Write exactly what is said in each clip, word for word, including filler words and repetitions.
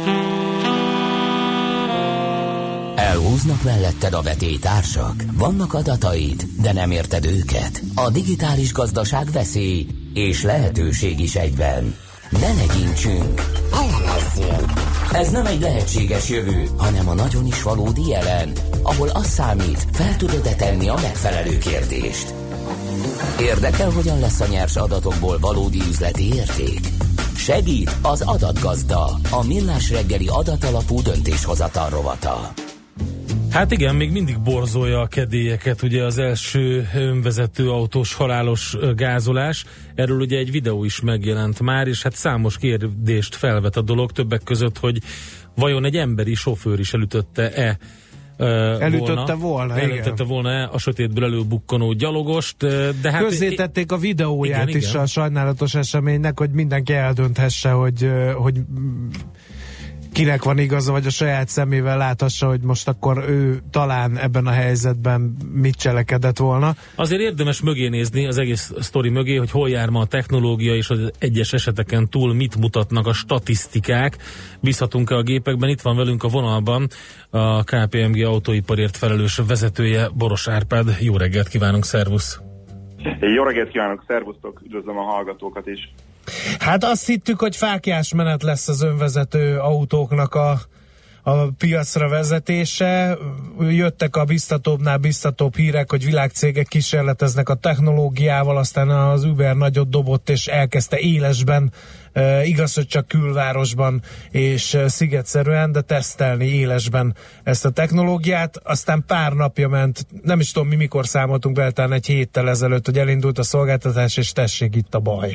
Elhúznak melletted a vetélytársak? Vannak adataid, de nem érted őket? A digitális gazdaság veszély és lehetőség is egyben. Ne legyintsünk! Elemezzünk! Ez nem egy lehetséges jövő, hanem a nagyon is valódi jelen, ahol az számít, fel tudod-e tenni a megfelelő kérdést. Érdekel, hogyan lesz a nyers adatokból valódi üzleti érték? Segít az adatgazda, a Millás reggeli adatalapú döntéshozatal rovata. Hát igen, még mindig borzolja a kedélyeket ugye az első önvezető autós halálos gázolás. Erről ugye egy videó is megjelent már, és hát számos kérdést felvet a dolog, többek között, hogy vajon egy emberi sofőr is elütötte-e Elütötte volna, volna elütötte volna a sötétből előbukkanó gyalogost, de hát... Közzétették a videóját igen, is igen. a sajnálatos eseménynek, hogy mindenki eldönthesse, hogy, hogy kinek van igaza, vagy a saját szemével láthassa, hogy most akkor ő talán ebben a helyzetben mit cselekedett volna. Azért érdemes mögé nézni, az egész sztori mögé, hogy hol jár ma a technológia, és az egyes eseteken túl mit mutatnak a statisztikák. Bízhatunk-e a gépekben? Itt van velünk a vonalban a ká pé em gé autóiparért felelős vezetője, Boros Árpád. Jó reggelt kívánunk, szervusz! Jó reggelt kívánok, szervusztok, üdvözlöm a hallgatókat is! Hát azt hittük, hogy fáklyás menet lesz az önvezető autóknak a, a piacra vezetése. Jöttek a biztatóbbnál biztatóbb hírek, hogy világcégek kísérleteznek a technológiával, aztán az Uber nagyot dobott és elkezdte élesben, e, igaz, hogy csak külvárosban és szigetszerűen, de tesztelni élesben ezt a technológiát. Aztán pár napja ment, nem is tudom mi mikor számoltunk be, talán egy héttel ezelőtt, hogy elindult a szolgáltatás, és tessék itt a baj.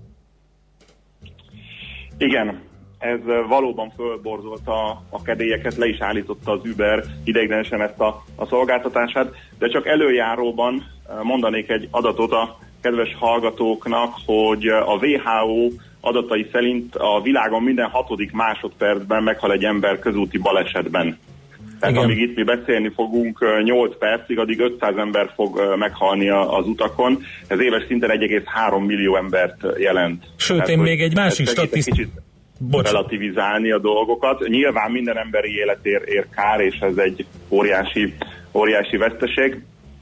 Igen, ez valóban fölborzolta a kedélyeket, le is állította az Uber ideiglenesen ezt a, a szolgáltatását, de csak előjáróban mondanék egy adatot a kedves hallgatóknak, hogy a dupla vé há ó adatai szerint a világon minden hatodik másodpercben meghal egy ember közúti balesetben. Tehát amíg itt mi beszélni fogunk nyolc percig, addig ötszáz ember fog meghalni az utakon. Ez éves szinten egy egész három millió embert jelent. Sőt, Tehát, én még egy másik statisztikát... relativizálni a dolgokat. Nyilván minden emberi életér ér kár, és ez egy óriási, óriási veszteség.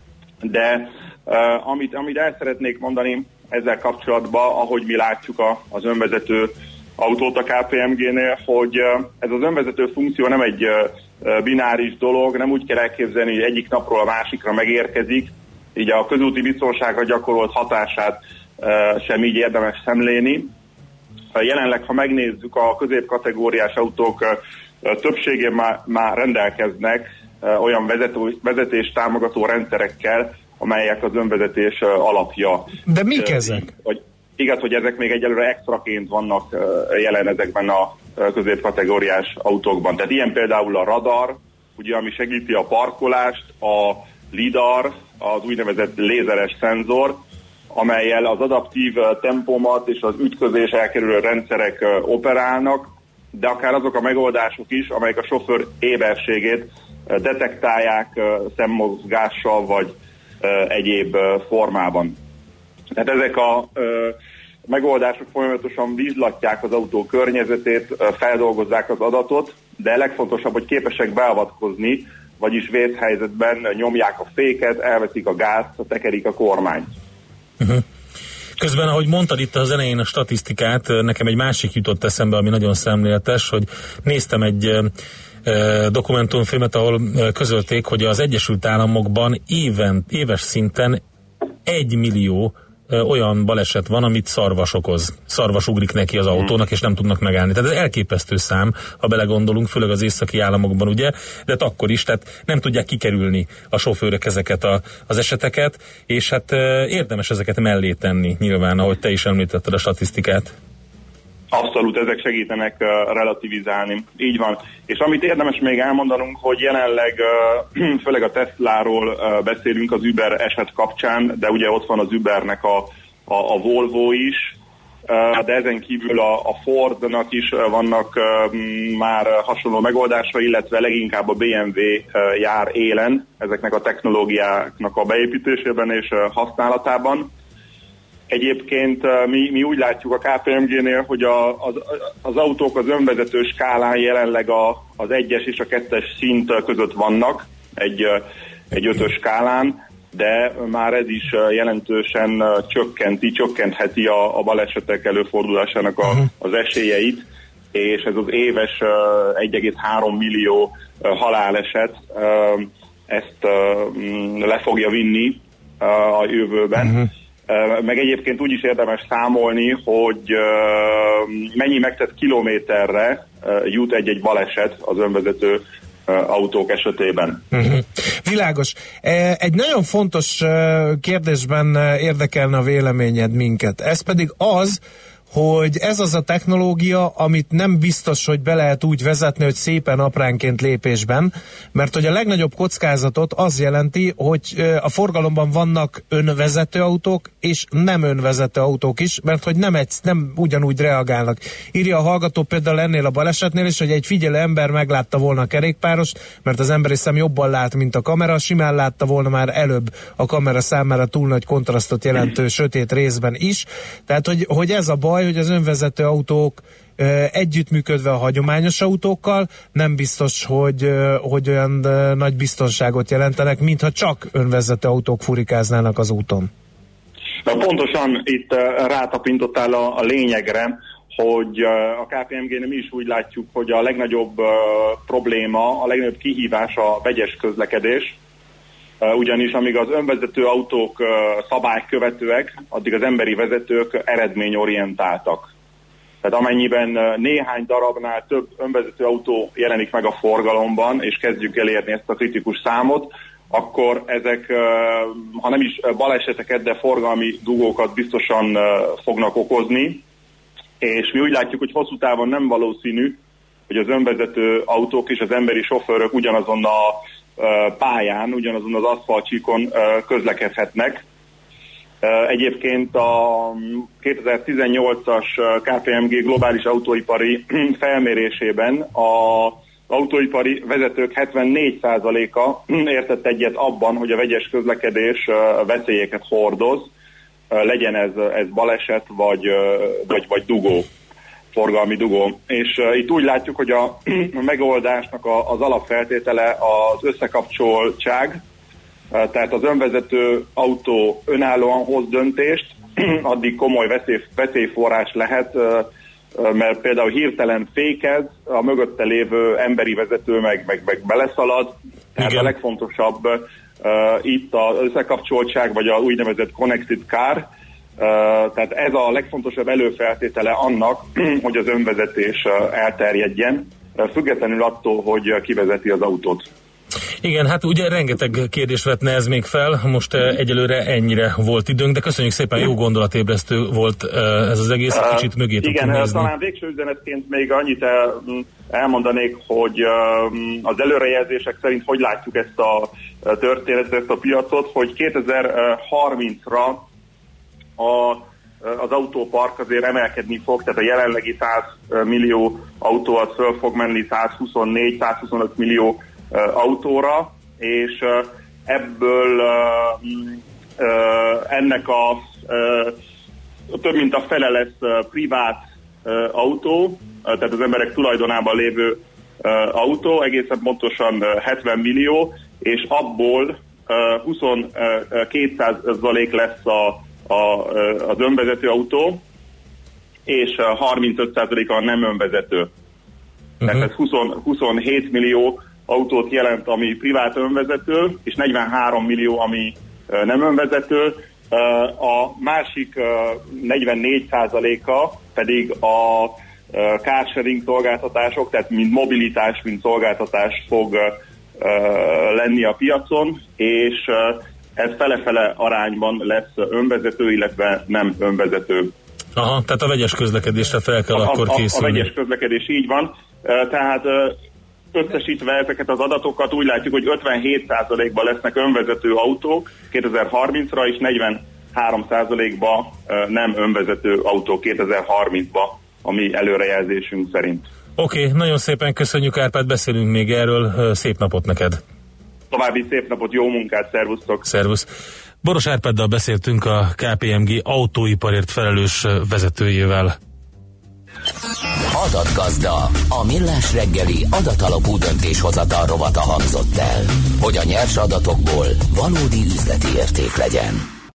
De uh, amit, amit el szeretnék mondani ezzel kapcsolatban, ahogy mi látjuk a, az önvezető autót a ká pé em génél, hogy uh, ez az önvezető funkció nem egy uh, bináris dolog, nem úgy kell elképzelni, hogy egyik napról a másikra megérkezik, így a közúti biztonságra gyakorolt hatását uh, sem így érdemes szemléni. Jelenleg, ha megnézzük, a középkategóriás autók uh, többségén már, már rendelkeznek uh, olyan vezető, vezetés támogató rendszerekkel, amelyek az önvezetés uh, alapja. De mik uh, ezek? Vagy, igaz, hogy ezek még egyelőre extraként vannak uh, jelen ezekben a uh, középkategóriás autókban. Tehát ilyen például a radar, ugye, ami segíti a parkolást, a lidar, az úgynevezett lézeres szenzor, amellyel az adaptív tempomat és az ütközés elkerülő rendszerek operálnak, de akár azok a megoldások is, amelyek a sofőr éberségét detektálják szemmozgással vagy egyéb formában. Tehát ezek a megoldások folyamatosan vizslatják az autó környezetét, feldolgozzák az adatot, de legfontosabb, hogy képesek beavatkozni, vagyis vészhelyzetben nyomják a féket, elveszik a gázt, tekerik a kormányt. Uh-huh. Közben, ahogy mondtad itt az elején a statisztikát, nekem egy másik jutott eszembe, ami nagyon szemléletes, hogy néztem egy e, dokumentumfilmet, ahol e, közölték, hogy az Egyesült Államokban éven, éves szinten egy millió olyan baleset van, amit szarvas okoz. Szarvas ugrik neki az autónak, és nem tudnak megállni. Tehát ez elképesztő szám, ha belegondolunk, főleg az északi államokban, ugye, de hát akkor is, tehát nem tudják kikerülni a sofőrök ezeket a, az eseteket, és hát érdemes ezeket mellé tenni, nyilván, ahogy te is említetted a statisztikát. Abszolút, ezek segítenek uh, relativizálni. Így van. És amit érdemes még elmondanunk, hogy jelenleg uh, főleg a Tesláról uh, beszélünk az Uber eset kapcsán, de ugye ott van az Ubernek a, a, a Volvo is, uh, de ezen kívül a, a Fordnak is uh, vannak uh, már hasonló megoldásai, illetve leginkább a bé em vé uh, jár élen ezeknek a technológiáknak a beépítésében és uh, használatában. Egyébként mi, mi úgy látjuk a ká pé em gé-nél, hogy a, az, az autók az önvezető skálán jelenleg a, az egyes és a kettes szint között vannak, egy, egy ötös skálán, de már ez is jelentősen csökkenti, csökkentheti a, a balesetek előfordulásának a, az esélyeit, és ez az éves egy egész három millió haláleset ezt le fogja vinni a jövőben. Uh-huh. Meg egyébként úgy is érdemes számolni, hogy mennyi megtett kilométerre jut egy-egy baleset az önvezető autók esetében. Uh-huh. Világos. Egy nagyon fontos kérdésben érdekelne a véleményed minket. Ez pedig az, hogy ez az a technológia, amit nem biztos, hogy be lehet úgy vezetni, hogy szépen apránként lépésben, mert hogy a legnagyobb kockázatot az jelenti, hogy a forgalomban vannak önvezető autók, és nem önvezető autók is, mert hogy nem, egy, nem ugyanúgy reagálnak. Írja a hallgató például ennél a balesetnél is, hogy egy figyelő ember meglátta volna a kerékpárost, mert az emberi szem jobban lát, mint a kamera, simán látta volna már előbb a kamera számára túl nagy kontrasztot jelentő sötét részben is. Tehát, hogy, hogy ez a baj, hogy az önvezető autók e, együttműködve a hagyományos autókkal nem biztos, hogy, e, hogy olyan e, nagy biztonságot jelentenek, mintha csak önvezető autók furikáznának az úton. Na, pontosan itt uh, rátapintottál a, a lényegre, hogy uh, a ká pé em gén mi is úgy látjuk, hogy a legnagyobb uh, probléma, a legnagyobb kihívás a vegyes közlekedés, uh, ugyanis amíg az önvezető autók uh, szabálykövetőek, addig az emberi vezetők eredményorientáltak. Tehát amennyiben uh, néhány darabnál több önvezető autó jelenik meg a forgalomban, és kezdjük elérni ezt a kritikus számot, akkor ezek, uh, ha nem is baleseteket, de forgalmi dugókat biztosan uh, fognak okozni, és mi úgy látjuk, hogy hosszú távon nem valószínű, hogy az önvezető autók és az emberi sofőrök ugyanazon a pályán, ugyanazon az aszfaltcsíkon közlekedhetnek. Egyébként a kétezer-tizennyolcas ká pé em gé globális autóipari felmérésében az autóipari vezetők hetvennégy százaléka értett egyet abban, hogy a vegyes közlekedés veszélyeket hordoz, legyen ez, ez baleset vagy, vagy, vagy dugó, forgalmi dugó. És uh, itt úgy látjuk, hogy a, a megoldásnak a, az alapfeltétele az összekapcsoltság, uh, tehát az önvezető autó önállóan hoz döntést, addig komoly veszély, veszélyforrás lehet, uh, uh, mert például hirtelen fékez, a mögötte lévő emberi vezető meg, meg, meg beleszalad, tehát igen. A legfontosabb uh, itt az összekapcsoltság, vagy a úgynevezett connected car, uh, tehát ez a legfontosabb előfeltétele annak, hogy az önvezetés uh, elterjedjen, uh, függetlenül attól, hogy ki vezeti az autót. Igen, hát ugye rengeteg kérdést vetne ez még fel, most uh, egyelőre ennyire volt időnk, de köszönjük szépen, jó gondolatébresztő volt uh, ez az egész, egy kicsit mögé tudtunk nézni. Igen, talán végső üzenetként még annyit el, elmondanék, hogy uh, az előrejelzések szerint hogy látjuk ezt a történetet, ezt a piacot, hogy kétezer-harmincra a, az autópark azért emelkedni fog, tehát a jelenlegi száz millió autó az föl fog menni százhuszonnégy-százhuszonöt millió autóra, és ebből ennek a több mint a fele lesz privát autó, tehát az emberek tulajdonában lévő autó, egészen pontosan hetven millió, és abból huszonkettő százalék lesz a, a, az önvezető autó, és harmincöt százalék a nem önvezető. Uh-huh. Tehát ez húsz, huszonhét millió autót jelent, ami privát önvezető, és negyvenhárom millió, ami nem önvezető. A másik negyvennégy százaléka pedig a carsharing szolgáltatások, tehát mint mobilitás, mint szolgáltatás fog lenni a piacon, és ez fele-fele arányban lesz önvezető, illetve nem önvezető. Aha, tehát a vegyes közlekedésre fel kell a, akkor készülni. A, a vegyes közlekedés így van, tehát összesítve ezeket az adatokat úgy látjuk, hogy ötvenhét százalékban lesznek önvezető autók kétezer-harmincra, és negyvenhárom százalékban nem önvezető autók kétezer-harmincban, ami előrejelzésünk szerint. Oké, okay, nagyon szépen köszönjük, Árpád, beszélünk még erről, szép napot neked! További szép napot, jó munkát, szervusztok! Szervusz! Boros Árpáddal beszéltünk a ká pé em gé autóiparért felelős vezetőjével. Adatgazda, a millás reggeli adatalapú döntéshozatal rovata hangzott el, hogy a nyers adatokból valódi üzleti érték legyen.